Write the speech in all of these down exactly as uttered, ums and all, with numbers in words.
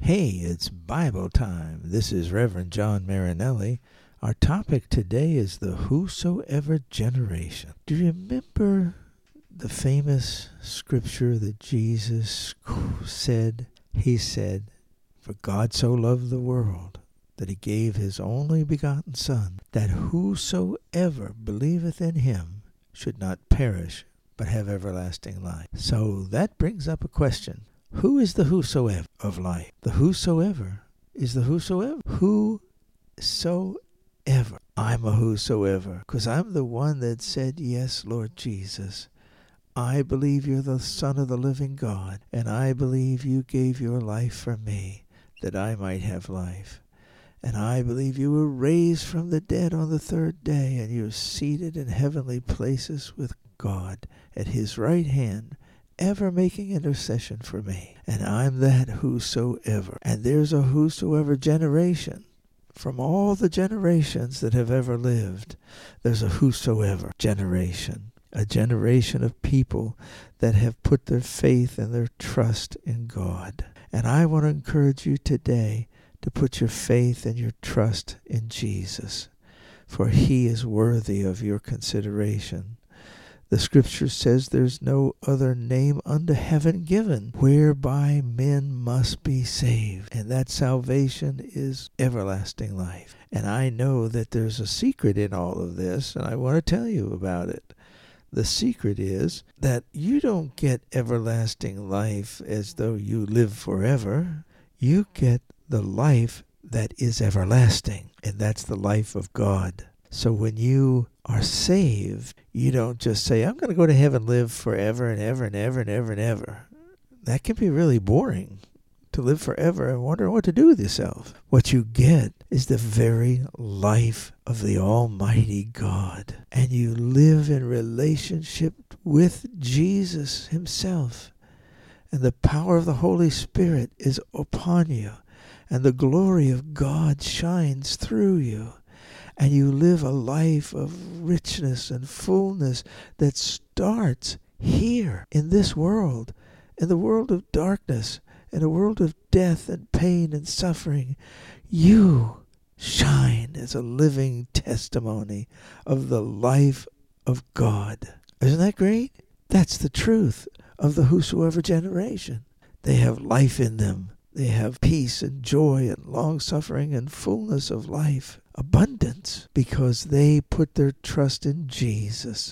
Hey, it's Bible time. This is Reverend John Marinelli. Our topic today is the whosoever generation. Do you remember the famous scripture that Jesus said? He said, "For God so loved the world that he gave his only begotten Son, that whosoever believeth in him should not perish, but have everlasting life." So that brings up a question. Who is the whosoever of life? The whosoever is the whosoever. Whosoever. I'm a whosoever, because I'm the one that said, "Yes, Lord Jesus, I believe you're the Son of the living God, and I believe you gave your life for me, that I might have life. And I believe you were raised from the dead on the third day, and you're seated in heavenly places with God at his right hand, ever making intercession for me. And I'm that whosoever." And there's a whosoever generation. From all the generations that have ever lived, there's a whosoever generation. A generation of people that have put their faith and their trust in God. And I want to encourage you today to put your faith and your trust in Jesus, for he is worthy of your consideration. The scripture says there's no other name under heaven given whereby men must be saved. And that salvation is everlasting life. And I know that there's a secret in all of this, and I want to tell you about it. The secret is that you don't get everlasting life as though you live forever. You get the life that is everlasting, and that's the life of God. So when you are saved, you don't just say, "I'm going to go to heaven, live forever and ever and ever and ever and ever." That can be really boring, to live forever and wonder what to do with yourself. What you get is the very life of the Almighty God. And you live in relationship with Jesus himself. And the power of the Holy Spirit is upon you. And the glory of God shines through you. And you live a life of richness and fullness that starts here in this world, in the world of darkness, in a world of death and pain and suffering. You shine as a living testimony of the life of God. Isn't that great? That's the truth of the whosoever generation. They have life in them. They have peace and joy and long-suffering and fullness of life, abundance, because they put their trust in Jesus.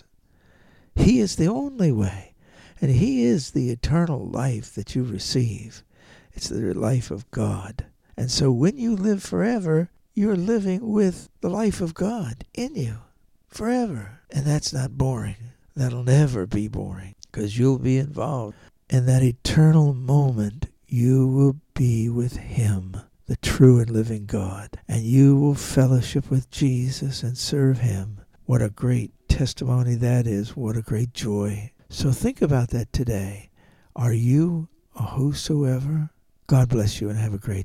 He is the only way, and he is the eternal life that you receive. It's the life of God. And so when you live forever, you're living with the life of God in you forever. And that's not boring. That'll never be boring, because you'll be involved in that eternal moment. You will be with him, the true and living God, and you will fellowship with Jesus and serve him. What a great testimony that is. What a great joy. So think about that today. Are you a whosoever? God bless you and have a great day.